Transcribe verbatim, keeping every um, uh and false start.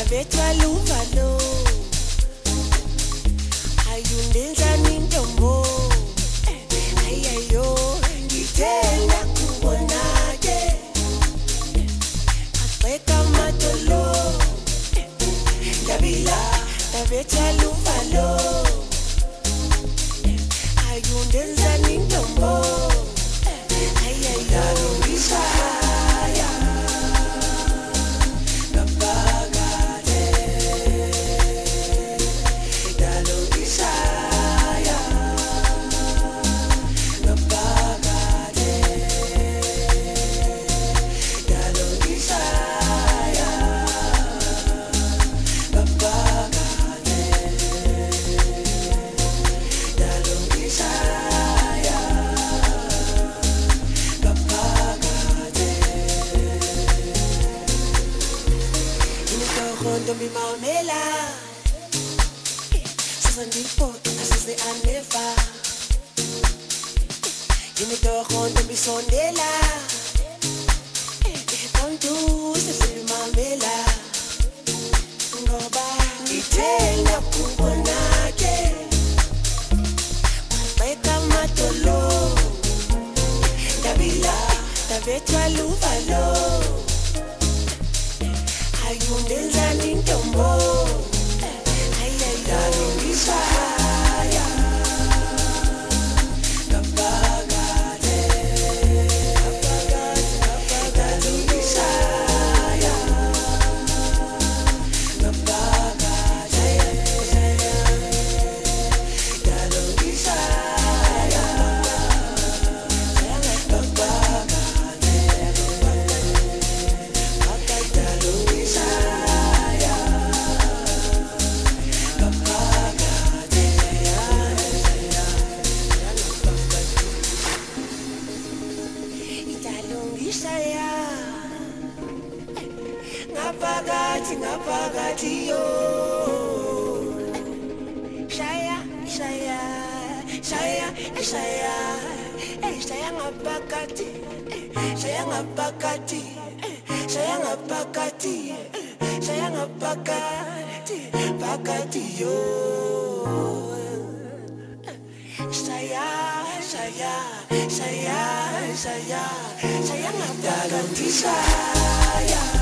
Betwa luvalo ayundenza nintombo ayayo ngithenda kubonake axeka matolo ngabila betwa luvalo ayundenza nintombo ayayo ngisaya Don't be mamela Sasandipot, asase anefa Yini tohon, don't be sondela Tantu, sase mamela Ngoba, ngithenda kubonake Maxeka matolo Dabila, dabetwa luvalo ayundenza nintombo ayayalo ngisaya ngapakade ngapakade ngapakade ngisaya ngapakade ngalo ngisaya ngapakade ngapakade ngapakathi ngapakathi yo shaya shaya shaya shaya eh shaya ngapakathi shaya ngapakathi shaya ngapakathi shaya ngapakathi pakati yo shaya shaya shaya shaya shaya ngapakathi shaya